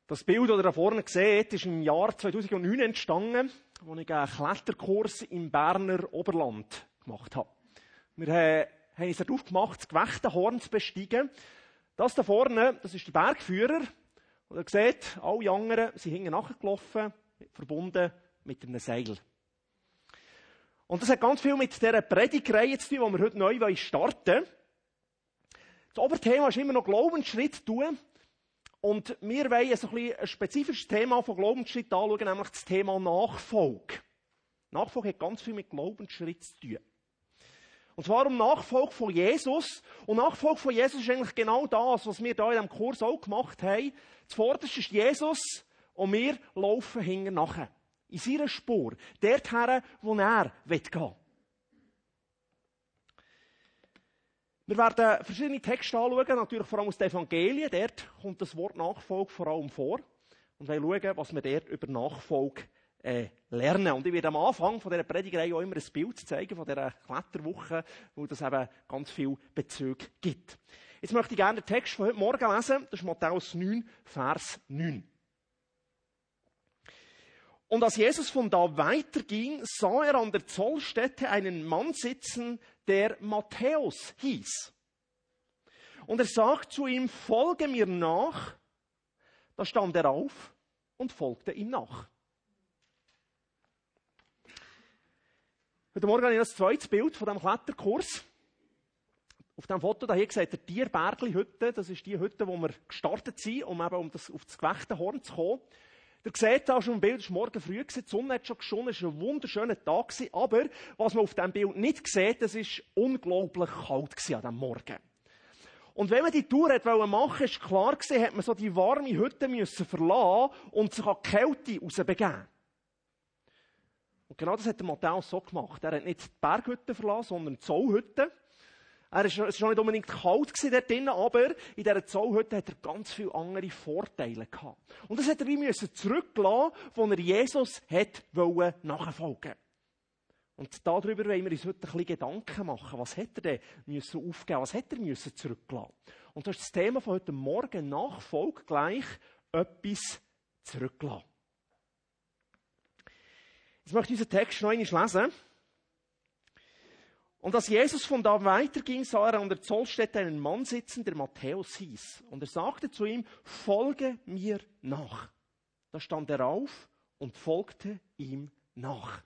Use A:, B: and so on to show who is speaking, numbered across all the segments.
A: Das Bild, das ihr da vorne seht, ist im Jahr 2009 entstanden, als ich einen Kletterkurs im Berner Oberland gemacht habe. Wir haben uns darauf gemacht, das Gewächtenhorn zu besteigen. Das da vorne, das ist der Bergführer. Und ihr seht, alle anderen sind hinten nachgelaufen, verbunden mit einem Seil. Und das hat ganz viel mit dieser Predigtreihe zu tun, die wir heute neu starten wollen. Das Oberthema ist immer noch Glaubensschritt tun. Und wir wollen so ein spezifisches Thema von Glaubensschritt anschauen, nämlich das Thema Nachfolge. Nachfolge hat ganz viel mit Glaubensschritt zu tun. Und zwar um Nachfolge von Jesus. Und Nachfolge von Jesus ist eigentlich genau das, was wir hier in diesem Kurs auch gemacht haben. Zuvorderst ist Jesus und wir laufen hinten nachher. In seiner Spur. Dorthin, wo er gehen will. Wir werden verschiedene Texte anschauen, natürlich vor allem aus den Evangelien. Dort kommt das Wort Nachfolge vor allem vor. Und wir schauen, was wir dort über Nachfolge lernen. Und ich werde am Anfang von dieser Predigtreihe auch immer ein Bild zeigen, von dieser Kletterwoche, wo das eben ganz viel Bezug gibt. Jetzt möchte ich gerne den Text von heute Morgen lesen. Das ist Matthäus 9, Vers 9. Und als Jesus von da weiterging, sah er an der Zollstätte einen Mann sitzen, der Matthäus hieß. Und er sagt zu ihm, folge mir nach. Da stand er auf und folgte ihm nach. Heute Morgen habe ich das zweite Bild von diesem Kletterkurs. Auf diesem Foto hier seht ihr die Tierbergli-Hütte. Das ist die Hütte, wo wir gestartet sind, um eben auf das Gewächtenhorn zu kommen. Ihr seht da schon im Bild, es war morgen früh, die Sonne hat schon geschonnen, es war ein wunderschöner Tag, aber was man auf diesem Bild nicht sieht, es war unglaublich kalt an diesem Morgen. Und wenn man die Tour machen wollte, ist klar gewesen, hat man so die warme Hütte müssen verlassen und sich an die Kälte rausbegeben. Und genau das hat der Matthäus so gemacht. Er hat nicht die Berghütte verlassen, sondern die Zollhütte. Es war noch nicht unbedingt kalt dort drinnen, aber in dieser Zollhütte hat er ganz viele andere Vorteile gehabt. Und das hat er wie zurückgelassen, wo er Jesus nachfolgen. Und darüber wollen wir uns heute ein bisschen Gedanken machen. Was hat er denn aufgeben? Was hat er zurückgelassen? Und das ist das Thema von heute Morgen. Nachfolge gleich etwas zurücklassen. Jetzt möchte ich unseren Text noch einmal lesen. Und als Jesus von da weiterging, sah er an der Zollstätte einen Mann sitzen, der Matthäus hieß. Und er sagte zu ihm, folge mir nach. Da stand er auf und folgte ihm nach.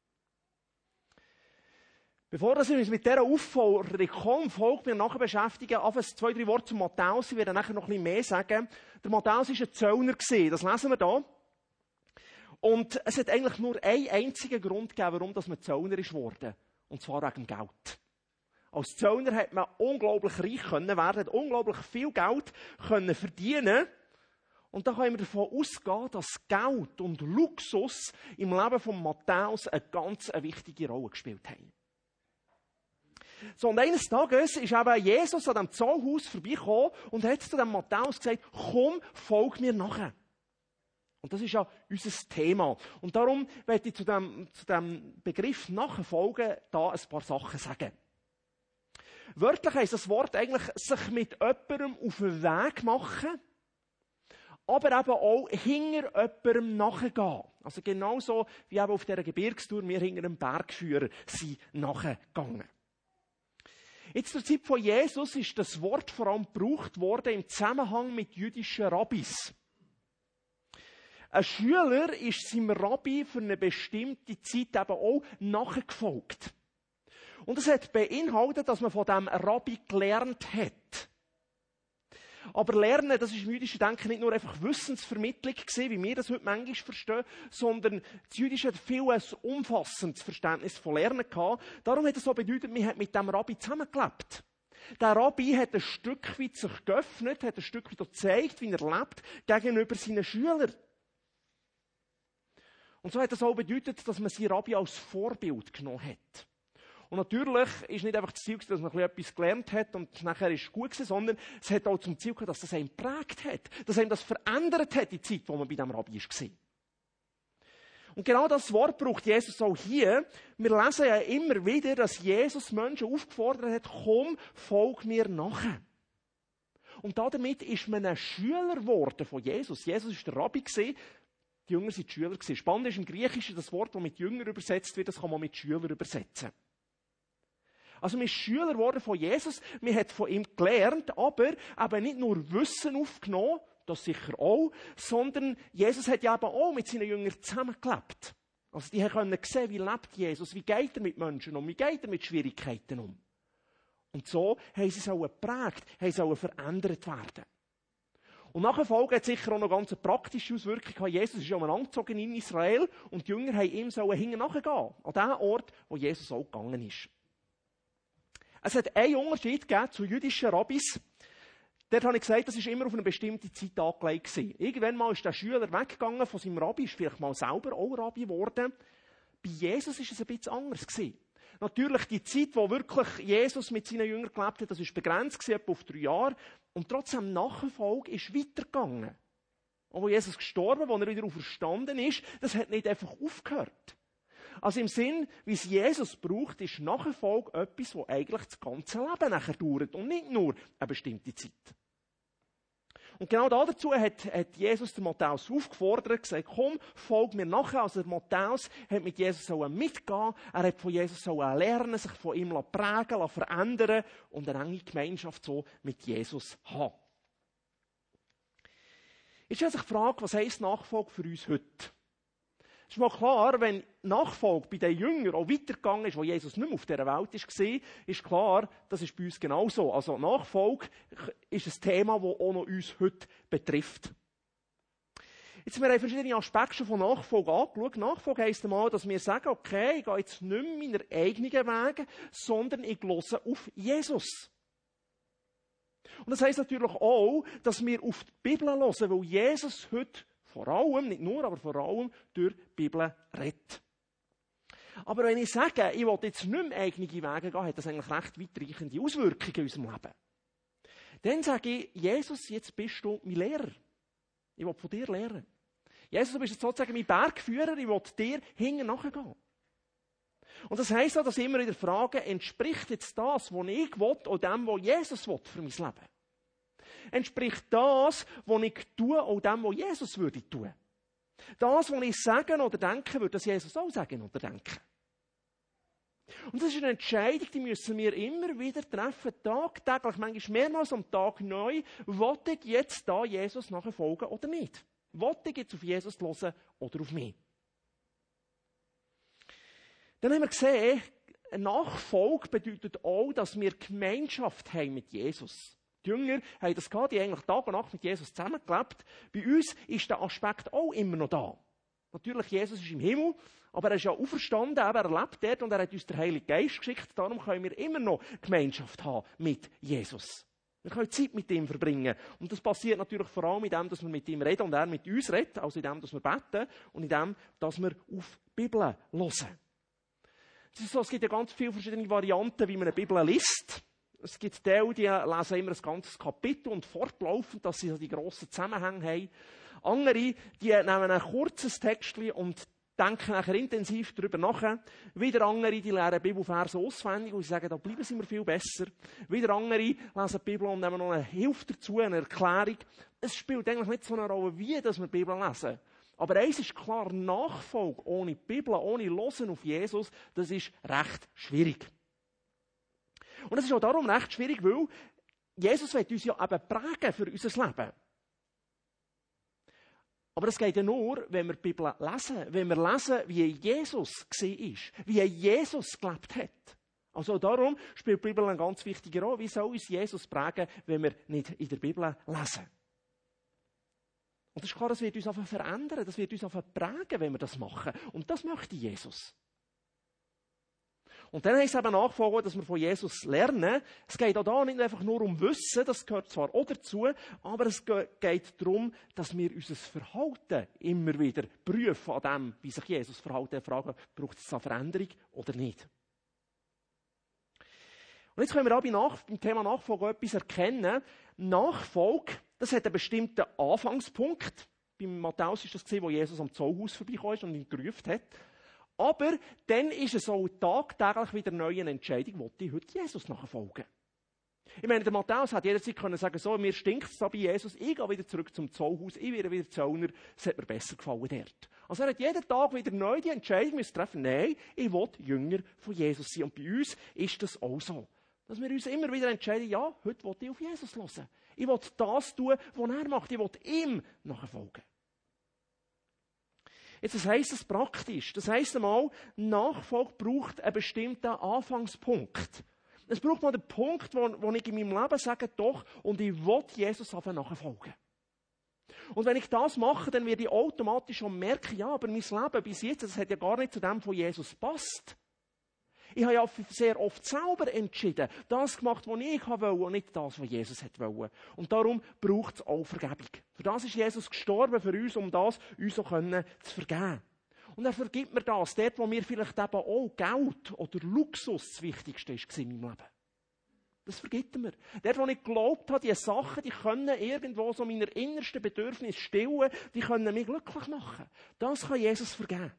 A: Bevor wir uns mit dieser Aufforderung folgt mir nachher beschäftigen, einfach 2-3 Worte zu Matthäus. Ich werde nachher noch ein bisschen mehr sagen. Der Matthäus war ein Zöllner gewesen. Das lesen wir hier. Und es hat eigentlich nur einen einzigen Grund gegeben, warum man Zöllner ist geworden. Und zwar wegen Geld. Als Zöllner hat man unglaublich reich werden, hat unglaublich viel Geld verdienen. Und da können wir davon ausgehen, dass Geld und Luxus im Leben von Matthäus eine ganz wichtige Rolle gespielt haben. So, und eines Tages ist eben Jesus an diesem Zollhaus vorbeigekommen und hat zu dem Matthäus gesagt, komm, folg mir nachher. Und das ist ja unser Thema. Und darum werde ich zu dem Begriff Nachfolgen da ein paar Sachen sagen. Wörtlich heisst das Wort eigentlich, sich mit jemandem auf den Weg machen, aber eben auch hinter jemandem nachgehen. Also genauso wie eben auf dieser Gebirgstour wir hinter einem Bergführer sind nachgegangen. Jetzt zur Zeit von Jesus ist das Wort vor allem gebraucht worden im Zusammenhang mit jüdischen Rabbis. Ein Schüler ist seinem Rabbi für eine bestimmte Zeit eben auch nachgefolgt. Und das hat beinhaltet, dass man von diesem Rabbi gelernt hat. Aber Lernen, das ist im jüdischen Denken nicht nur einfach Wissensvermittlung gewesen, wie wir das heute manchmal verstehen, sondern das Jüdische hat viel ein umfassendes Verständnis von Lernen gehabt. Darum hat es so bedeutet, man hat mit diesem Rabbi zusammengelebt. Der Rabbi hat ein Stück weit sich geöffnet, hat ein Stück weit gezeigt, wie er lebt, gegenüber seinen Schülern. Und so hat das auch bedeutet, dass man seinen Rabbi als Vorbild genommen hat. Und natürlich ist nicht einfach das Ziel, dass man etwas gelernt hat und nachher ist es gut gewesen, sondern es hat auch zum Ziel gehabt, dass das einen geprägt hat. Dass einem das verändert hat, die Zeit, wo man bei diesem Rabbi war. Und genau das Wort braucht Jesus auch hier. Wir lesen ja immer wieder, dass Jesus Menschen aufgefordert hat, komm, folg mir nachher. Und damit ist man ein Schüler geworden von Jesus. Jesus war der Rabbi, die Jünger waren die Schüler. Spannend ist im Griechischen das Wort, das mit Jünger übersetzt wird, das kann man mit Schüler übersetzen. Also man ist Schüler geworden von Jesus, man hat von ihm gelernt, aber eben nicht nur Wissen aufgenommen, das sicher auch, sondern Jesus hat ja eben auch mit seinen Jüngern zusammengelebt. Also die können sehen, wie lebt Jesus, wie geht er mit Menschen um, wie geht er mit Schwierigkeiten um. Und so haben sie es auch geprägt, haben sie auch verändert werden. Und Nachfolge hat sicher auch noch ganz eine praktische Auswirkung. Jesus ist ja angezogen in Israel und die Jünger haben ihm hinten nachgehen, an dem Ort, wo Jesus auch gegangen ist. Es hat einen Unterschied gegeben zu jüdischen Rabbis. Dort habe ich gesagt, das war immer auf eine bestimmte Zeit angelegt. Irgendwann mal ist der Schüler weggegangen von seinem Rabbi, ist vielleicht mal selber auch Rabbi geworden. Bei Jesus war es ein bisschen anders. Natürlich, die Zeit, wo wirklich Jesus mit seinen Jüngern gelebt hat, das war begrenzt, etwa auf 3 Jahre. Und trotzdem, Nachfolge ist weitergegangen. Und wo Jesus gestorben, wo er wieder auferstanden ist, das hat nicht einfach aufgehört. Also im Sinn, wie es Jesus braucht, ist Nachfolge etwas, das eigentlich das ganze Leben nachher dauert und nicht nur eine bestimmte Zeit. Und genau dazu hat Jesus den Matthäus aufgefordert, gesagt, komm, folg mir nachher. Also der Matthäus hat mit Jesus mitgehen, er hat von Jesus lernen, sich von ihm prägen, verändern und eine enge Gemeinschaft so mit Jesus haben. Jetzt stellt sich die Frage, was heisst Nachfolge für uns heute? Es ist mal klar, wenn Nachfolge bei den Jüngern auch weitergegangen ist, wo Jesus nicht mehr auf dieser Welt war, ist klar, das ist bei uns genauso. Also Nachfolge ist ein Thema, das auch noch uns heute betrifft. Jetzt haben wir verschiedene Aspekte schon von Nachfolge angeschaut. Nachfolge heisst einmal, dass wir sagen, okay, ich gehe jetzt nicht mehr meiner eigenen Wege, sondern ich höre auf Jesus. Und das heisst natürlich auch, dass wir auf die Bibel hören, weil Jesus heute vor allem, nicht nur, aber vor allem durch die Bibel redet. Aber wenn ich sage, ich will jetzt nicht mehr eigene Wege gehen, hat das eigentlich recht weitreichende Auswirkungen in unserem Leben. Dann sage ich, Jesus, jetzt bist du mein Lehrer. Ich will von dir lernen. Jesus, du bist jetzt sozusagen mein Bergführer, ich will dir hinten nachgehen. Und das heisst auch, dass ich immer wieder frage, entspricht jetzt das, was ich will, auch dem, was Jesus will für mein Leben? Entspricht das, was ich tue, auch dem, was Jesus würde tun? Das, was ich sagen oder denken würde, das Jesus auch sagen oder denken. Und das ist eine Entscheidung, die müssen wir immer wieder treffen, tagtäglich, manchmal mehrmals am Tag neu. Will ich jetzt da Jesus nachfolgen oder nicht? Will ich jetzt auf Jesus hören oder auf mich? Dann haben wir gesehen, Nachfolge bedeutet auch, dass wir Gemeinschaft haben mit Jesus. Die Jünger haben das gehabt, die eigentlich Tag und Nacht mit Jesus zusammengelebt. Bei uns ist der Aspekt auch immer noch da. Natürlich, Jesus ist im Himmel, aber er ist ja auferstanden, er lebt dort und er hat uns den Heiligen Geist geschickt. Darum können wir immer noch Gemeinschaft haben mit Jesus. Wir können Zeit mit ihm verbringen. Und das passiert natürlich vor allem in dem, dass wir mit ihm reden und er mit uns redet, also in dem, dass wir beten und in dem, dass wir auf die Bibel hören. Es gibt ja ganz viele verschiedene Varianten, wie man eine Bibel liest. Es gibt die lesen immer ein ganzes Kapitel und fortlaufend, dass sie die grossen Zusammenhänge haben. Andere, die nehmen ein kurzes Textchen und denken nachher intensiv darüber nach. Wieder andere, die lernen Bibelverse auswendig und sie sagen, da bleiben sie mir viel besser. Wieder andere lesen die Bibel und nehmen noch eine Hilfe dazu, eine Erklärung. Es spielt eigentlich nicht so eine Rolle, wie dass wir die Bibel lesen. Aber eins ist klar, Nachfolge ohne Bibel, ohne Hören auf Jesus, das ist recht schwierig. Und es ist auch darum recht schwierig, weil Jesus will uns ja eben prägen für unser Leben. Aber das geht ja nur, wenn wir die Bibel lesen. Wenn wir lesen, wie Jesus war, wie Jesus gelebt hat. Also darum spielt die Bibel eine ganz wichtige Rolle. Wie soll uns Jesus prägen, wenn wir nicht in der Bibel lesen? Und das ist klar, das wird uns einfach verändern, das wird uns einfach prägen, wenn wir das machen. Und das möchte Jesus. Und dann heisst es eben Nachfolgen, dass wir von Jesus lernen. Es geht auch da nicht einfach nur um Wissen, das gehört zwar auch dazu, aber es geht darum, dass wir unser Verhalten immer wieder prüfen an dem, wie sich Jesus verhält. Fragen, braucht es eine Veränderung oder nicht? Und jetzt können wir auch beim Thema Nachfolge etwas erkennen. Nachfolge, das hat einen bestimmten Anfangspunkt. Beim Matthäus ist das gesehen, wo Jesus am Zollhaus vorbeigekommen ist und ihn gerufen hat. Aber dann ist es auch tagtäglich wieder eine neue Entscheidung, will ich heute Jesus nachfolgen. Ich meine, der Matthäus hat jederzeit können sagen, so, mir stinkt es da bei Jesus, ich gehe wieder zurück zum Zollhaus, ich werde wieder Zöllner, es hat mir besser gefallen dort. Also er hat jeden Tag wieder neu die Entscheidung treffen, nein, ich will Jünger von Jesus sein. Und bei uns ist das auch so. Dass wir uns immer wieder entscheiden, ja, heute will ich auf Jesus hören. Ich will das tun, was er macht. Ich will ihm nachfolgen. Jetzt, das heisst es praktisch. Das heisst einmal, Nachfolge braucht einen bestimmten Anfangspunkt. Es braucht mal den Punkt, wo ich in meinem Leben sage, doch, und ich will Jesus nachfolgen. Und wenn ich das mache, dann werde ich automatisch schon merken, ja, aber mein Leben bis jetzt, das hat ja gar nicht zu dem von Jesus gepasst. Ich habe ja sehr oft selber entschieden, das gemacht, was ich wollte, und nicht das, was Jesus wollte. Und darum braucht es auch Vergebung. Für das ist Jesus gestorben, für uns, um das uns so zu vergeben. Und er vergibt mir das, dort, wo mir vielleicht eben auch Geld oder Luxus das Wichtigste war in meinem Leben. Das vergibt er mir. Dort, wo ich geglaubt habe, diese Sachen, die können irgendwo so meine innersten Bedürfnisse stillen, die können mich glücklich machen. Das kann Jesus vergeben.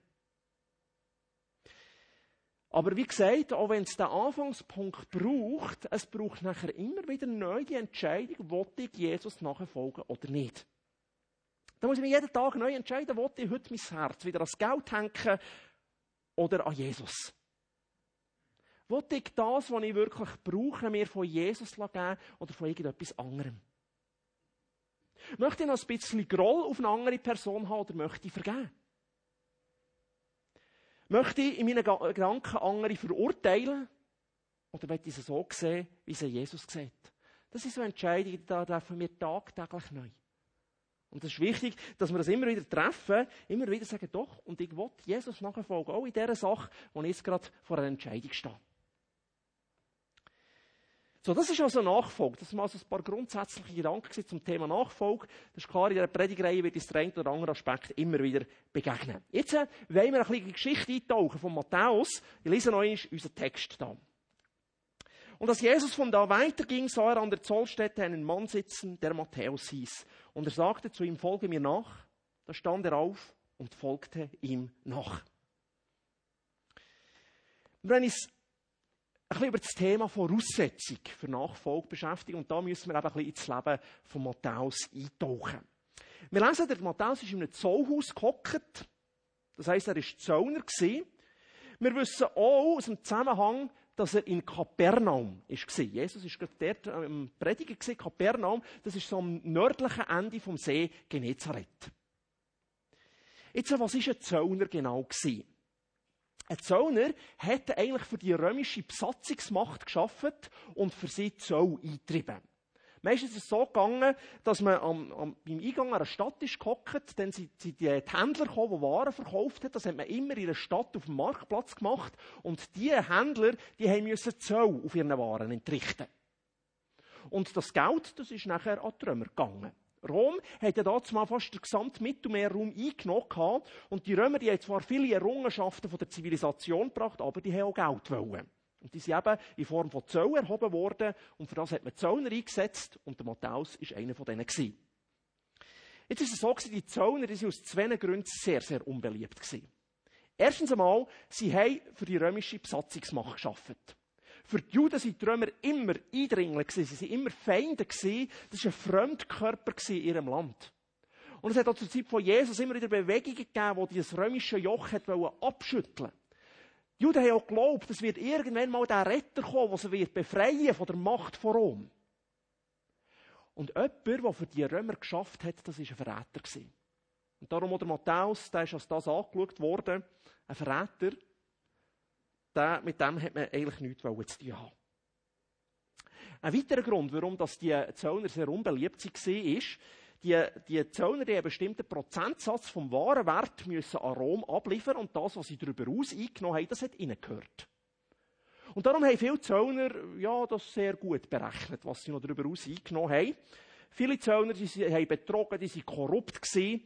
A: Aber wie gesagt, auch wenn es den Anfangspunkt braucht, es braucht nachher immer wieder neu die Entscheidung, will ich Jesus nachfolgen oder nicht. Da muss ich mich jeden Tag neu entscheiden, will ich heute mein Herz wieder ans Geld hängen oder an Jesus. Will ich das, was ich wirklich brauche, mir von Jesus geben oder von irgendetwas anderem? Möchte ich noch ein bisschen Groll auf eine andere Person haben oder möchte ich vergeben? Möchte ich in meinen Gedanken andere verurteilen? Oder möchte ich sie so sehen, wie sie Jesus sieht? Das sind so Entscheidungen, die treffen wir tagtäglich neu. Und es ist wichtig, dass wir das immer wieder treffen, immer wieder sagen, doch, und ich will Jesus nachfolgen, auch in dieser Sache, wo ich jetzt gerade vor einer Entscheidung stehe. So, das ist also Nachfolge. Das sind also ein paar grundsätzliche Gedanken zum Thema Nachfolge. Das ist klar, in dieser Predigreihe wird uns der eine oder andere Aspekt immer wieder begegnen. Jetzt wollen wir ein bisschen in die Geschichte eintauchen von Matthäus. Ich lese noch einmal unseren Text da. Und als Jesus von da weiterging, sah er an der Zollstätte einen Mann sitzen, der Matthäus hieß. Und er sagte zu ihm, folge mir nach. Da stand er auf und folgte ihm nach. Wenn ich ein bisschen über das Thema Voraussetzung für Nachfolge beschäftigen. Und da müssen wir eben ein bisschen ins Leben von Matthäus eintauchen. Wir lesen, der Matthäus ist in einem Zollhaus gehockt. Das heisst, er war Zöllner gewesen. Wir wissen auch aus dem Zusammenhang, dass er in Kapernaum war. Jesus war gerade dort am Predigen gewesen. Kapernaum, das ist so am nördlichen Ende vom See Genezareth. Jetzt, was war ein Zöllner genau gewesen? Ein Zöllner hat eigentlich für die römische Besatzungsmacht gearbeitet und für sie Zoll eingetrieben. Meistens ist es so gegangen, dass man beim Eingang einer Stadt ist gehockt, dann sind die Händler gekommen, die Waren verkauft haben. Das hat man immer in der Stadt auf dem Marktplatz gemacht. Und die Händler, die mussten Zoll auf ihren Waren entrichten. Und das Geld, das ist nachher an die Römer gegangen. Rom hat ja dazu mal fast den gesamten Mittelmeerraum eingenommen. Und die Römer, die haben zwar viele Errungenschaften von der Zivilisation gebracht, aber die haben auch Geld wollen. Und die sind eben in Form von Zöll erhoben worden. Und für das hat man Zöllner eingesetzt. Und der Matthäus war einer von denen gewesen. Jetzt ist es so gewesen, die Zöllner, die sind aus zwei Gründen sehr, sehr unbeliebt gewesen. Erstens einmal, sie haben für die römische Besatzungsmacht gearbeitet. Für die Juden waren die Römer immer Eindringler gewesen. Sie waren immer Feinde gewesen. Das war ein Fremdkörper in ihrem Land. Und es hat auch zur Zeit von Jesus immer wieder Bewegungen gegeben, die dieses römische Joch abschütteln wollten. Die Juden haben auch geglaubt, es wird irgendwann mal der Retter kommen, der sie befreien von der Macht von Rom. Und jemand, der für die Römer geschafft hat, das war ein Verräter gewesen. Und darum auch der Matthäus, der ist als das angeschaut worden, ein Verräter. Mit dem hat man eigentlich nichts zu tun haben. Ein weiterer Grund, warum die Zöllner sehr unbeliebt waren, ist, die Zöllner die einen bestimmten Prozentsatz vom Warenwert müssen an Rom abliefern und das, was sie darüber hinaus eingenommen haben, das hat ihnen gehört. Und darum haben viele Zöllner das sehr gut berechnet, was sie noch darüber hinaus eingenommen haben. Viele Zöllner die haben betrogen, die waren korrupt gewesen.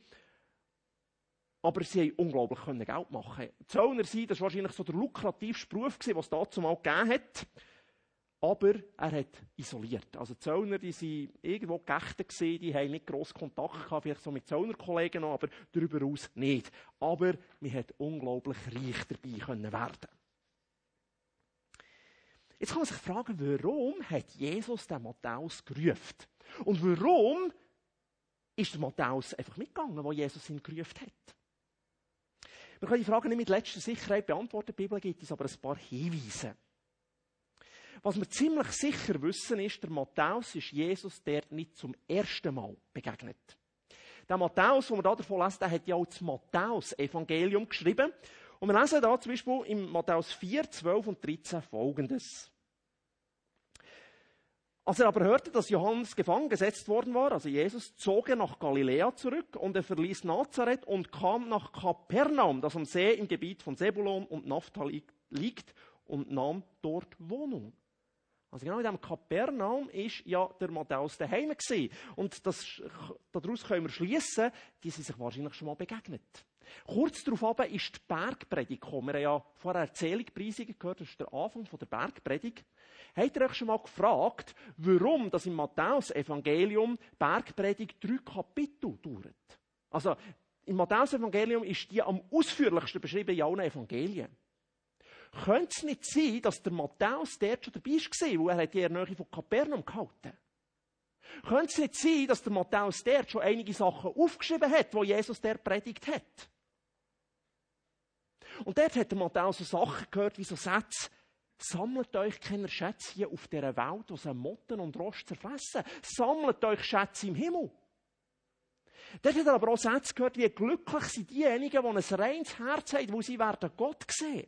A: Aber sie haben unglaublich Geld machen. Zöllner sein, das war wahrscheinlich so der lukrativste Beruf, den es dazu mal gegeben hat. Aber er hat isoliert. Also Zöllner, die waren irgendwo geächtet gewesen, die haben nicht gross Kontakt gehabt, vielleicht so mit Zöllnerkollegen noch, aber darüber hinaus nicht. Aber man hat unglaublich reich dabei werden. Jetzt kann man sich fragen, warum hat Jesus den Matthäus gerufen? Und warum ist der Matthäus einfach mitgegangen, wo Jesus ihn gerufen hat? Wir können die Frage nicht mit letzter Sicherheit beantworten, die Bibel gibt uns aber ein paar Hinweise. Was wir ziemlich sicher wissen, ist, der Matthäus ist Jesus der nicht zum ersten Mal begegnet. Der Matthäus, den wir hier davon lesen, der hat ja auch das Matthäus-Evangelium geschrieben. Und wir lesen da zum Beispiel in Matthäus 4, 12 und 13 Folgendes. Als er aber hörte, dass Johannes gefangen gesetzt worden war, also Jesus, zog er nach Galiläa zurück und er verließ Nazareth und kam nach Kapernaum, das am See im Gebiet von Sebulon und Naphtali liegt, und nahm dort Wohnung. Also genau in diesem Kapernaum ist ja der Matthäus daheim gewesen. Und daraus können wir schliessen, die sind sich wahrscheinlich schon mal begegnet. Kurz darauf ist die Bergpredigt gekommen. Wir haben ja vorher Erzählung-Preisungen gehört, das ist der Anfang der Bergpredigt. Habt ihr euch schon mal gefragt, warum das im Matthäus-Evangelium Bergpredigt 3 Kapitel dauert? Also im Matthäus-Evangelium ist die am ausführlichsten beschrieben in allen Evangelien. Könnte es nicht sein, dass der Matthäus dort schon dabei war, weil er die in der Nähe von Kapernaum gehalten hat? Könnte es nicht sein, dass der Matthäus dort schon einige Sachen aufgeschrieben hat, die Jesus dort predigt hat? Und dort hat der Matthäus so Sachen gehört, wie so Sätze: Sammelt euch keine Schätze hier auf dieser Welt, die sie Motten und Rost zerfressen. Sammelt euch Schätze im Himmel. Dort hat er aber auch Sätze gehört, wie glücklich sind diejenigen, die ein reines Herz haben, wo sie werden Gott sehen.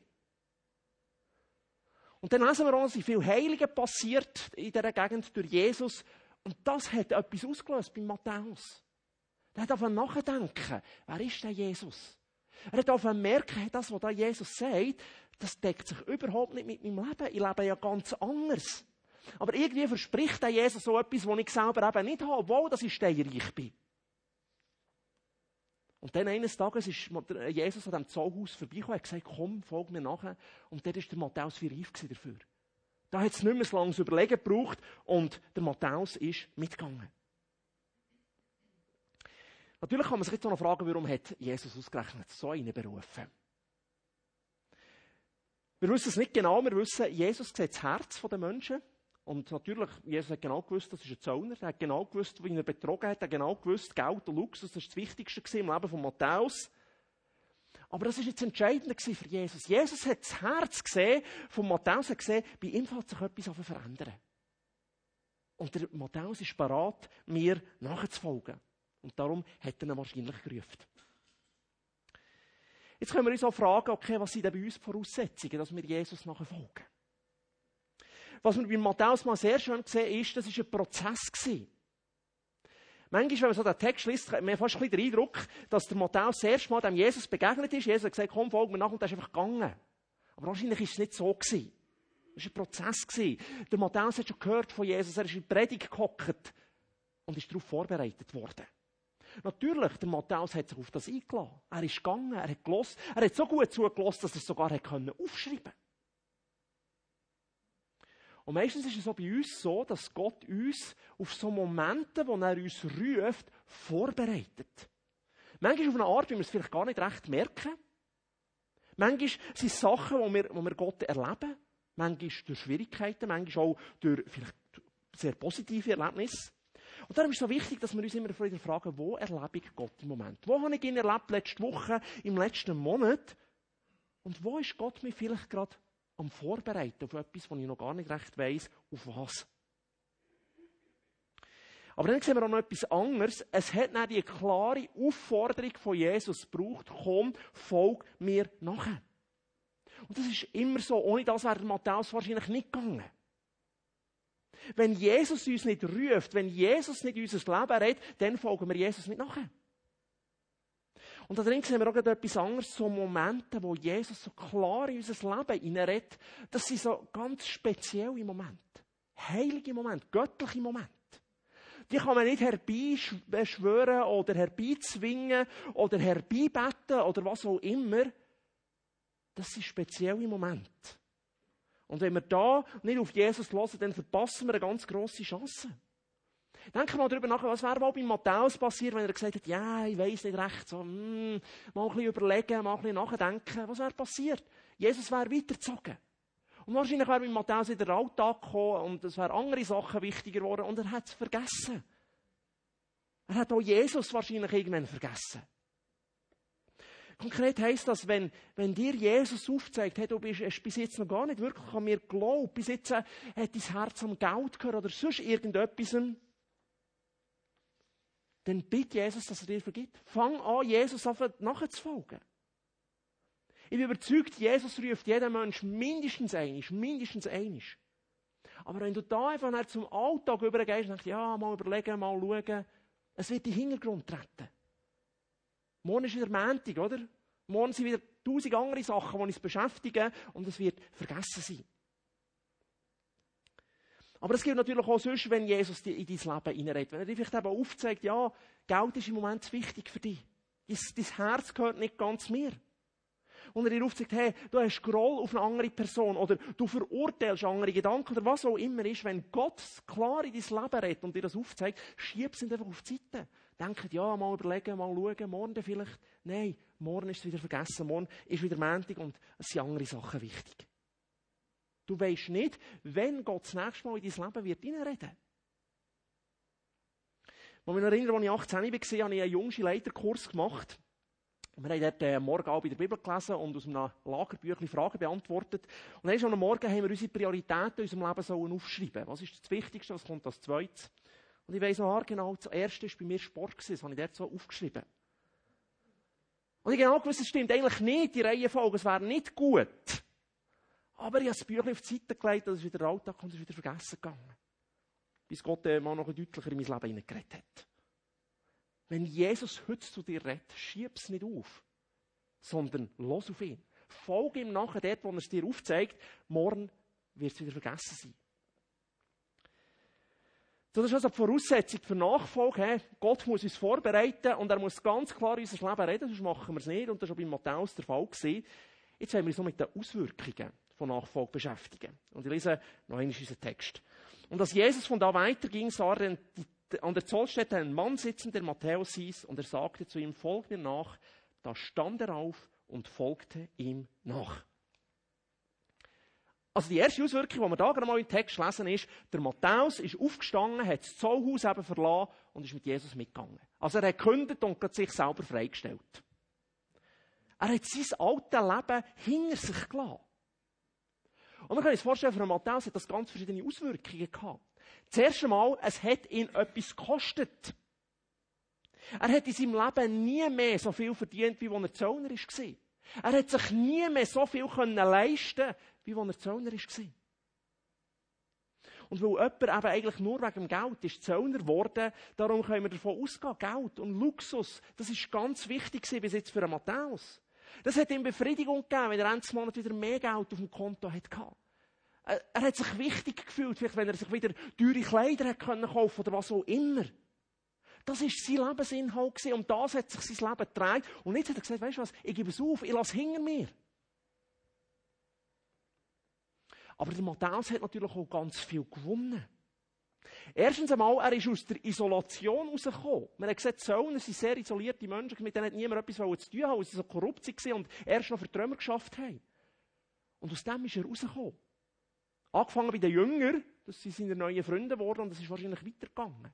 A: Und dann lesen wir auch, dass viel Heilige passiert in dieser Gegend durch Jesus. Und das hat etwas ausgelöst bei Matthäus. Er hat angefangen nachzudenken, wer ist denn Jesus? Er hat angefangen zu merken, das, was da Jesus sagt, das deckt sich überhaupt nicht mit meinem Leben. Ich lebe ja ganz anders. Aber irgendwie verspricht der Jesus so etwas, was ich selber eben nicht habe, obwohl das ist steinreich bin. Und dann eines Tages ist Jesus an diesem Zollhaus vorbeigekommen und hat gesagt, komm, folg mir nachher. Und dort war der Matthäus viel reif dafür. Da hat es nicht mehr so lange Überlegen gebraucht und der Matthäus ist mitgegangen. Natürlich kann man sich jetzt auch noch fragen, warum hat Jesus ausgerechnet so einen berufen? Wir wissen es nicht genau, wir wissen, Jesus sieht das Herz der Menschen. Und natürlich, Jesus hat genau gewusst, das ist ein Zöllner. Er hat genau gewusst, wie er betrogen hat. Er hat genau gewusst, Geld und Luxus, das war das Wichtigste im Leben von Matthäus. Aber das war jetzt entscheidend für Jesus. Jesus hat das Herz gesehen, von Matthäus hat gesehen, bei ihm fällt sich etwas verändern. Und der Matthäus ist bereit, mir nachzufolgen. Und darum hat er ihn wahrscheinlich gerufen. Jetzt können wir uns auch fragen, okay, was sind denn bei uns die Voraussetzungen, dass wir Jesus nachfolgen? Was wir bei Matthäus mal sehr schön sehen, ist, das war ein Prozess gewesen. Manchmal, wenn man so den Text liest, hat man fast ein bisschen den Eindruck, dass der Matthäus das erste Mal dem Jesus begegnet ist. Jesus hat gesagt, komm, folg mir nach, und er ist einfach gegangen. Aber wahrscheinlich war es nicht so gewesen. Es war ein Prozess gewesen. Der Matthäus hat schon gehört von Jesus, er ist in die Predigt gehockt und ist darauf vorbereitet worden. Natürlich, der Matthäus hat sich auf das eingeladen. Er ist gegangen, er hat gehört, er hat so gut zugelassen, dass er es sogar aufschreiben konnte. Und meistens ist es auch bei uns so, dass Gott uns auf so Momente, wo er uns ruft, vorbereitet. Manchmal auf eine Art, wie wir es vielleicht gar nicht recht merken. Manchmal sind es Sachen, wo wir Gott erleben. Manchmal durch Schwierigkeiten, manchmal auch durch vielleicht sehr positive Erlebnisse. Und darum ist es so wichtig, dass wir uns immer wieder fragen, wo erlebe ich Gott im Moment? Wo habe ich ihn erlebt letzte Woche, im letzten Monat? Und wo ist Gott mich vielleicht gerade am Vorbereiten auf etwas, was ich noch gar nicht recht weiss, auf was? Aber dann sehen wir auch noch etwas anderes. Es hat dann die klare Aufforderung von Jesus gebraucht, komm, folg mir nachher. Und das ist immer so, ohne das wäre Matthäus wahrscheinlich nicht gegangen. Wenn Jesus uns nicht ruft, wenn Jesus nicht unser Leben redet, dann folgen wir Jesus nicht nachher. Und da drin sehen wir auch etwas anderes, so Momente, wo Jesus so klar in unser Leben hineinredet. Das sind so ganz spezielle Momente. Heilige Momente, göttliche Momente. Die kann man nicht herbeischwören oder herbeizwingen oder herbeibeten oder was auch immer. Das sind spezielle Momente. Und wenn wir da nicht auf Jesus hören, dann verpassen wir eine ganz grosse Chance. Denken mal darüber nach, was wäre wohl bei Matthäus passiert, wenn er gesagt hat, ja, ich weiss nicht recht, so, mal ein bisschen überlegen, mal ein bisschen nachdenken. Was wäre passiert? Jesus wäre weitergezogen. Und wahrscheinlich wäre bei Matthäus wieder der Alltag gekommen und es wären andere Sachen wichtiger geworden und er hat es vergessen. Er hat auch Jesus wahrscheinlich irgendwann vergessen. Konkret heisst das, wenn dir Jesus aufzeigt, hey, hast bis jetzt noch gar nicht wirklich an mir geglaubt, bis jetzt hat dein Herz am Geld gehört oder sonst irgendetwas, dann bitte Jesus, dass er dir vergibt. Fang an, Jesus nachzufolgen. Ich bin überzeugt, Jesus ruft jeden Menschen mindestens einmal. Aber wenn du da einfach zum Alltag übergehst und denkst, ja, mal überlegen, mal schauen, es wird in den Hintergrund treten. Morgen ist wieder Montag, oder? Morgen sind wieder 1000 andere Sachen, die uns beschäftigen und es wird vergessen sein. Aber es gilt natürlich auch sonst, wenn Jesus in dein Leben hineinredet. Wenn er dir vielleicht eben aufzeigt, ja, Geld ist im Moment zu wichtig für dich. Dein Herz gehört nicht ganz mir. Und er dir aufzeigt, hey, du hast Groll auf eine andere Person oder du verurteilst andere Gedanken oder was auch immer ist. Wenn Gott klar in dein Leben redet und dir das aufzeigt, schieb es einfach auf die Seite. Denkt, ja, mal überlegen, mal schauen, morgen vielleicht. Nein, morgen ist es wieder vergessen, morgen ist wieder Montag und es sind andere Sachen wichtig. Du weisst nicht, wenn Gott das nächste Mal in dein Leben wird hineinreden. Ich kann mich noch erinnern, als ich 18 war, habe ich einen Jungschulleiterkurs gemacht. Wir haben dort morgen Abend in der Bibel gelesen und aus einem Lagerbüchlein Fragen beantwortet. Und dann am Morgen haben wir unsere Prioritäten in unserem Leben aufschreiben. Was ist das Wichtigste, was kommt als Zweites? Und ich weiss noch genau, das Erste war bei mir Sport. Das habe ich dort so aufgeschrieben. Und ich genau gewusst, es stimmt eigentlich nicht, die Reihenfolge, es wäre nicht gut. Aber ich habe das Büchlein auf die Seite gelegt, das ist wieder der Alltag und es ist wieder vergessen gegangen. Bis Gott mal noch deutlicher in mein Leben hineingeredet hat. Wenn Jesus heute zu dir redet, schieb es nicht auf, sondern los auf ihn. Folge ihm nachher dort, wo er es dir aufzeigt, morgen wird es wieder vergessen sein. So, das ist also die Voraussetzung für Nachfolge. Hey, Gott muss uns vorbereiten und er muss ganz klar in unser Leben reden, sonst machen wir es nicht. Und das war schon bei Matthäus der Fall gewesen. Jetzt wollen wir uns noch mit den Auswirkungen von Nachfolge beschäftigen. Und ich lese noch einmal unseren Text. Und als Jesus von da weiterging, sah er an der Zollstätte einen Mann sitzen, der Matthäus hieß, und er sagte zu ihm, folg mir nach. Da stand er auf und folgte ihm nach. Also die erste Auswirkung, die wir da gerade mal im Text lesen, ist, der Matthäus ist aufgestanden, hat das Zollhaus eben verlassen und ist mit Jesus mitgegangen. Also er hat gekündigt und sich selber freigestellt. Er hat sein altes Leben hinter sich gelassen. Und man kann sich vorstellen, für Matthäus hat das ganz verschiedene Auswirkungen gehabt. Zuerst einmal, es hat ihn etwas gekostet. Er hat in seinem Leben nie mehr so viel verdient, wie als er Zöllner war. Er hat sich nie mehr so viel leisten können, wie als er Zöllner war. Und weil jemand eben eigentlich nur wegen dem Geld ist Zöllner geworden, darum können wir davon ausgehen, Geld und Luxus, das ist ganz wichtig bis jetzt für Matthäus. Das hat ihm Befriedigung gegeben, wenn er Ende des Monats wieder mehr Geld auf dem Konto hatte. Er hat sich wichtig gefühlt, vielleicht wenn er sich wieder teure Kleider hat kaufen können oder was auch immer. Das war sein Lebensinhalt gewesen, und das hat sich sein Leben gedreht. Und jetzt hat er gesagt, weisst du was, ich gebe es auf, ich lasse hinter mir. Aber der Matthäus hat natürlich auch ganz viel gewonnen. Erstens einmal, er ist aus der Isolation rausgekommen. Man hat gesagt, Zöllner sind sehr isolierte Menschen, mit denen hat niemand etwas zu tun haben, weil sie so korrupt waren und erst noch für die Römer geschafft haben. Und aus dem ist er rausgekommen. Angefangen bei den Jüngern, das sind seine neuen Freunde geworden und es ist wahrscheinlich weitergegangen.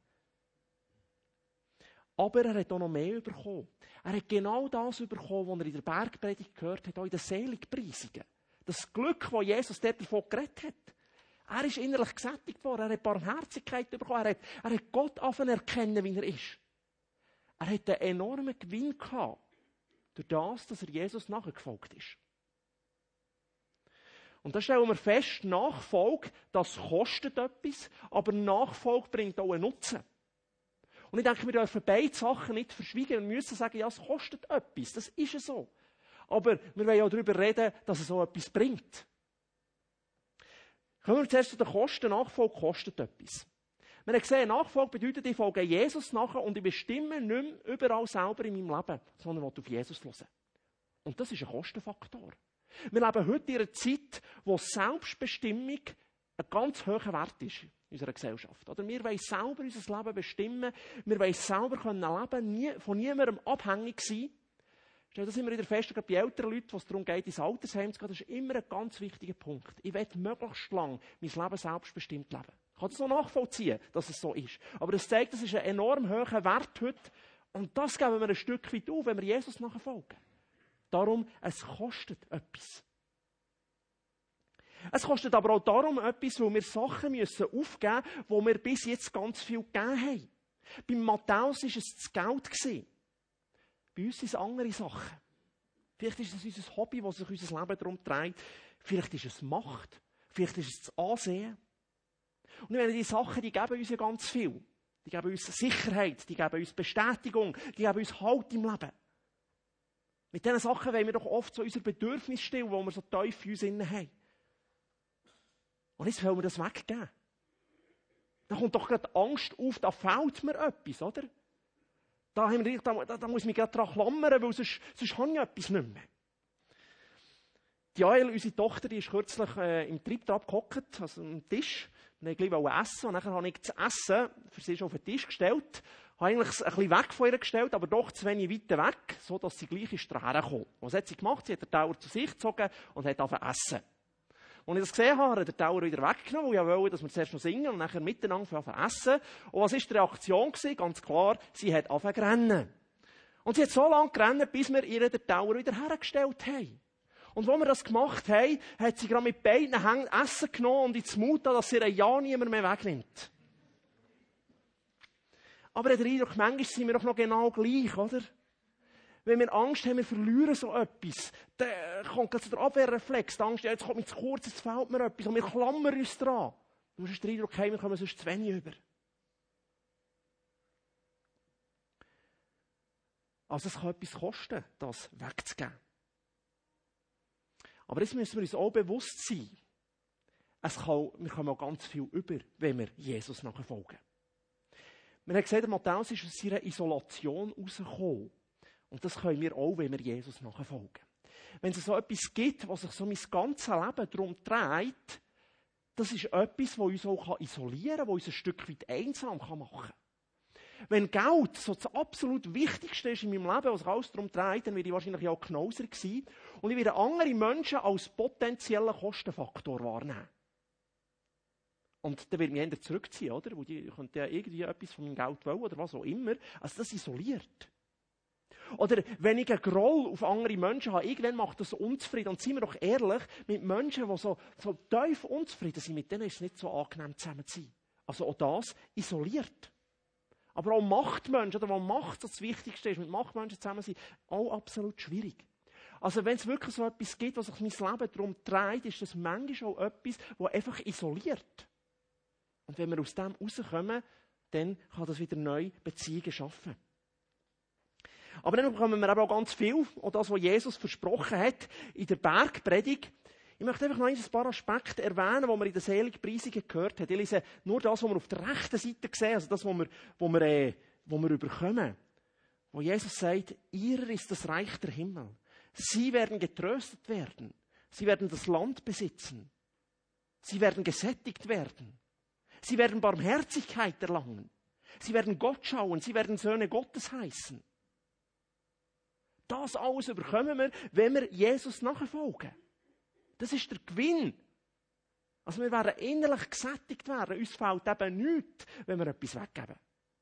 A: Aber er hat auch noch mehr bekommen. Er hat genau das bekommen, was er in der Bergpredigt gehört hat, auch in den Seligpreisungen. Das Glück, das Jesus dort davon geredet hat. Er ist innerlich gesättigt worden, er hat Barmherzigkeit bekommen, er hat Gott angefangen erkennen, wie er ist. Er hat einen enormen Gewinn gehabt, durch das, dass er Jesus nachgefolgt ist. Und da stellen wir fest, Nachfolge, das kostet etwas, aber Nachfolge bringt auch einen Nutzen. Und ich denke, wir dürfen beide Sachen nicht verschweigen. Wir müssen sagen, ja, es kostet etwas. Das ist ja so. Aber wir wollen auch darüber reden, dass es auch etwas bringt. Kommen wir zuerst zu den Kosten. Nachfolge kostet etwas. Wir haben gesehen, Nachfolge bedeutet, ich folge Jesus nachher und ich bestimme nicht mehr überall selber in meinem Leben, sondern ich will auf Jesus hören. Und das ist ein Kostenfaktor. Wir leben heute in einer Zeit, wo Selbstbestimmung ein ganz hoher Wert ist in unserer Gesellschaft. Oder wir wollen selber unser Leben bestimmen, wir wollen selber leben können, von niemandem abhängig sein. Stell das immer wieder fest, gerade bei älteren Leuten, wo es darum geht, ins Altersheim zu gehen, das ist immer ein ganz wichtiger Punkt. Ich will möglichst lang mein Leben selbstbestimmt leben. Ich kann das noch nachvollziehen, dass es so ist. Aber es zeigt, das ist ein enorm hoher Wert heute. Und das geben wir ein Stück weit auf, wenn wir Jesus nachfolgen. Darum, es kostet etwas. Es kostet aber auch darum etwas, weil wir Sachen müssen aufgeben müssen, die wir bis jetzt ganz viel gegeben haben. Beim Matthäus war es das Geld. Bei uns sind es andere Sachen. Vielleicht ist es unser Hobby, das sich unser Leben darum dreht. Vielleicht ist es Macht. Vielleicht ist es das Ansehen. Und ich meine, die Sachen, die geben uns ja ganz viel. Die geben uns Sicherheit, die geben uns Bestätigung, die geben uns Halt im Leben. Mit diesen Sachen wollen wir doch oft so unser Bedürfnis stillen, wo wir so tief in uns innen haben. Und jetzt wollen wir das weggeben. Da kommt doch gerade Angst auf, da fehlt mir etwas, oder? Da muss ich mich gerade daran klammern, weil sonst habe ich etwas nicht mehr. Die Jael, unsere Tochter, die ist kürzlich im Triebtrab gehockt, also am Tisch. Wir wollten gleich essen und dann habe ich das Essen für sie schon auf den Tisch gestellt. Habe eigentlich es ein bisschen weg von ihr gestellt, aber doch zu wenig weit weg, sodass sie gleich ist daher gekommen. Was hat sie gemacht? Sie hat den Teller zu sich gezogen und hat angefangen zu essen. Als ich das gesehen habe, hat er den Teller wieder weggenommen, weil ich wollte, dass wir zuerst noch singen und nachher miteinander anfangen zu essen. Und was war die Reaktion? Ganz klar, sie hat angefangen zu rennen. Und sie hat so lange gerannt, bis wir ihr den Teller wieder hergestellt haben. Und als wir das gemacht haben, hat sie gerade mit beiden Händen Essen genommen und ins Mund da, dass sie ihr ja niemand mehr wegnimmt. Aber der Eindruck, manchmal sind wir doch noch genau gleich, oder? Wenn wir Angst haben, wir verlieren so etwas, dann kommt der Abwehrreflex, die Angst, ja, jetzt kommt mir zu kurz, jetzt fehlt mir etwas und wir klammern uns dran. Du hast den Eindruck, wir kommen sonst zu wenig über. Also es kann etwas kosten, das wegzugeben. Aber jetzt müssen wir uns auch bewusst sein, wir kommen auch ganz viel über, wenn wir Jesus nachfolgen. Wir haben gesehen, der Matthäus ist aus seiner Isolation rausgekommen. Und das können wir auch, wenn wir Jesus nachfolgen. Wenn es so etwas gibt, was sich so mein ganzes Leben darum dreht, das ist etwas, das uns auch isolieren kann, das uns ein Stück weit einsam machen kann. Wenn Geld so das absolut Wichtigste ist in meinem Leben, was sich alles darum dreht, dann werde ich wahrscheinlich auch knauserig sein. Und ich werde andere Menschen als potenziellen Kostenfaktor wahrnehmen. Und dann wird mich eher zurückziehen, oder? Weil die könnten ja irgendwie etwas von meinem Geld wollen oder was auch immer. Also das isoliert. Oder wenn ich einen Groll auf andere Menschen habe, irgendwann macht das unzufrieden. Und seien wir doch ehrlich, mit Menschen, die so tief unzufrieden sind, mit denen ist es nicht so angenehm zusammen zu sein. Also auch das isoliert. Aber auch Machtmenschen, oder wo Macht das Wichtigste ist, mit Machtmenschen zusammen sein, auch absolut schwierig. Also wenn es wirklich so etwas gibt, was sich mein Leben darum dreht, ist das manchmal auch etwas, das einfach isoliert. Und wenn wir aus dem rauskommen, dann kann das wieder neue Beziehungen schaffen. Aber dann bekommen wir eben auch ganz viel, auch das, was Jesus versprochen hat in der Bergpredigt. Ich möchte einfach noch ein paar Aspekte erwähnen, die wir in den Seligpreisungen gehört haben. Ich lese nur das, was wir auf der rechten Seite sehen, also das, was wir überkommen. Wo Jesus sagt, ihrer ist das Reich der Himmel. Sie werden getröstet werden. Sie werden das Land besitzen. Sie werden gesättigt werden. Sie werden Barmherzigkeit erlangen. Sie werden Gott schauen. Sie werden Söhne Gottes heißen. Das alles überkommen wir, wenn wir Jesus nachfolgen. Das ist der Gewinn. Also wir werden innerlich gesättigt werden. Uns fehlt eben nichts, wenn wir etwas weggeben.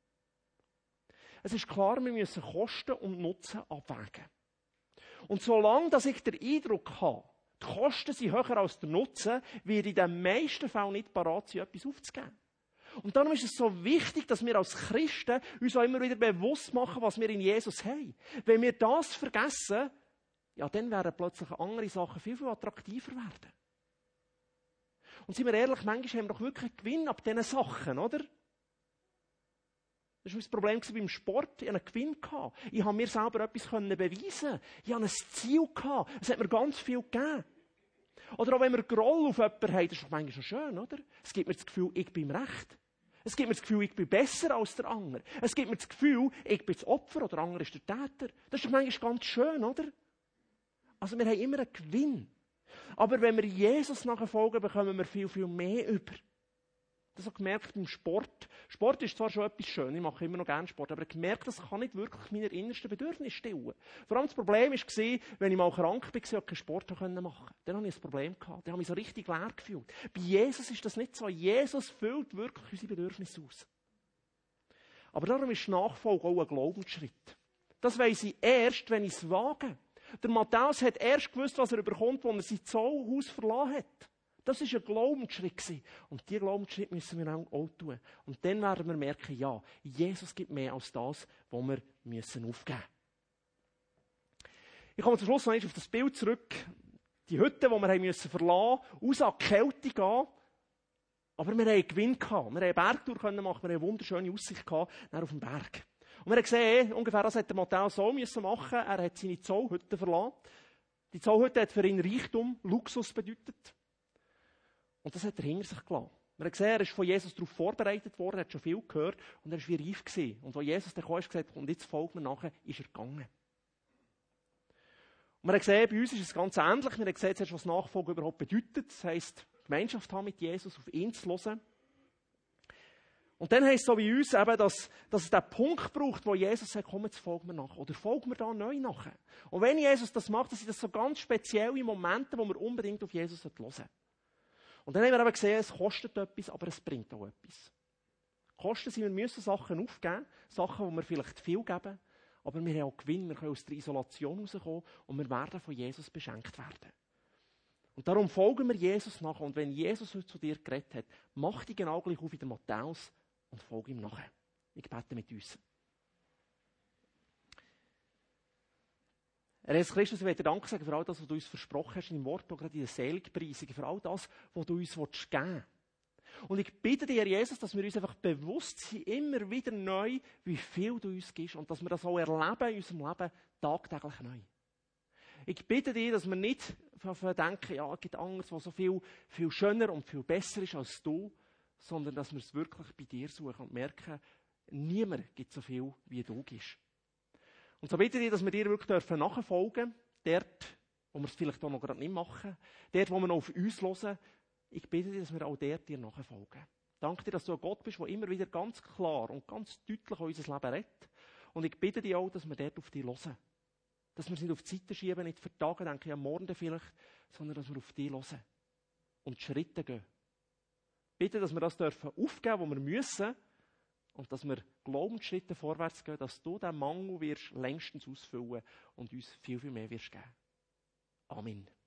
A: Es ist klar, wir müssen Kosten und Nutzen abwägen. Und solange dass ich den Eindruck habe, die Kosten sind höher als der Nutzen, werde ich in den meisten Fällen nicht bereit sein, etwas aufzugeben. Und darum ist es so wichtig, dass wir als Christen uns auch immer wieder bewusst machen, was wir in Jesus haben. Wenn wir das vergessen, ja, dann werden plötzlich andere Sachen viel, viel attraktiver werden. Und seien wir ehrlich, manchmal haben wir doch wirklich einen Gewinn ab diesen Sachen, oder? Das war das Problem beim Sport. Ich hatte einen Gewinn. Ich habe mir selber etwas beweisen. Ich hatte ein Ziel. Es hat mir ganz viel gegeben. Oder auch wenn wir Groll auf jemanden haben, das ist doch manchmal schon schön, oder? Es gibt mir das Gefühl, ich bin im Recht. Es gibt mir das Gefühl, ich bin besser als der andere. Es gibt mir das Gefühl, ich bin das Opfer oder der andere ist der Täter. Das ist doch manchmal ganz schön, oder? Also wir haben immer einen Gewinn. Aber wenn wir Jesus nachfolgen, bekommen wir viel, viel mehr über. Das habe ich gemerkt beim Sport. Sport ist zwar schon etwas Schönes, ich mache immer noch gerne Sport, aber ich habe gemerkt, das kann nicht wirklich meine innersten Bedürfnisse stillen. Vor allem das Problem war, wenn ich mal krank war und keinen Sport machen konnte. Dann habe ich ein Problem gehabt. Dann habe ich mich so richtig leer gefühlt. Bei Jesus ist das nicht so. Jesus füllt wirklich unsere Bedürfnisse aus. Aber darum ist Nachfolge auch ein Glaubensschritt. Das weiss ich erst, wenn ich es wage. Der Matthäus hat erst gewusst, was er bekommt, als er sein Zollhaus verlassen hat. Das war ein Glaubensschritt. Und diesen Glaubensschritt müssen wir auch tun. Und dann werden wir merken, ja, Jesus gibt mehr als das, was wir aufgeben müssen. Ich komme zum Schluss noch auf das Bild zurück. Die Hütte, die wir verlassen mussten, raus an die Kälte gehen. Aber wir hatten einen Gewinn gehabt. Wir haben eine Bergtour machen, wir hatten eine wunderschöne Aussicht gehabt, auf dem Berg. Und wir haben gesehen, ungefähr das hat der Matthäus so machen müssen. Er hat seine Zollhütte verlassen. Die Zollhütte hat für ihn Reichtum, Luxus bedeutet. Und das hat er hinter sich gelassen. Wir haben gesehen, er ist von Jesus darauf vorbereitet worden, er hat schon viel gehört und er war wie reif gewesen. Und als Jesus dann kam, hat er gesagt, und jetzt folgt mir nachher, ist er gegangen. Und wir haben gesehen, bei uns ist es ganz ähnlich. Wir haben gesehen, was Nachfolge überhaupt bedeutet. Das heisst, Gemeinschaft haben mit Jesus, auf ihn zu hören. Und dann heisst es so wie uns eben, dass es den Punkt braucht, wo Jesus sagt, komm, jetzt folg mir nach. Oder folg mir da neu nach. Und wenn Jesus das macht, dann sind das so ganz spezielle Momente, wo wir unbedingt auf Jesus hören sollten. Und dann haben wir eben gesehen, es kostet etwas, aber es bringt auch etwas. Kosten sind, wir müssen Sachen aufgeben, Sachen, die wir vielleicht viel geben, aber wir haben auch Gewinn, wir können aus der Isolation rauskommen und wir werden von Jesus beschenkt werden. Und darum folgen wir Jesus nach. Und wenn Jesus heute zu dir geredet hat, mach dich genau gleich auf wie der Matthäus und folge ihm nachher. Ich bete mit uns. Herr Jesus Christus, ich möchte dir Dank sagen für all das, was du uns versprochen hast in deinem Wort, auch gerade in der Seligpreisung, für all das, was du uns geben willst. Und ich bitte dir, Herr Jesus, dass wir uns einfach bewusst sind, immer wieder neu, wie viel du uns gibst und dass wir das auch erleben in unserem Leben tagtäglich neu. Ich bitte dir, dass wir nicht denken, ja, es gibt anderes, was so viel schöner und viel besser ist als du, sondern dass wir es wirklich bei dir suchen und merken, niemand gibt so viel, wie du gibst. Und so bitte ich dich, dass wir dir wirklich nachfolgen dürfen, dort, wo wir es vielleicht auch noch gerade nicht machen, dort, wo wir noch auf uns hören. Ich bitte dich, dass wir auch dort dir nachfolgen. Danke dir, dass du ein Gott bist, der immer wieder ganz klar und ganz deutlich unser Leben rettet. Und ich bitte dich auch, dass wir dort auf dich hören. Dass wir es nicht auf die Seite schieben, nicht für Tage denken, ja, morgen vielleicht, sondern dass wir auf dich hören und Schritte gehen. Bitte, dass wir das dürfen aufgeben, was wir müssen, und dass wir Glaubensschritte vorwärts gehen, dass du diesen Mangel wirst längstens ausfüllen und uns viel, viel mehr wirst geben. Amen.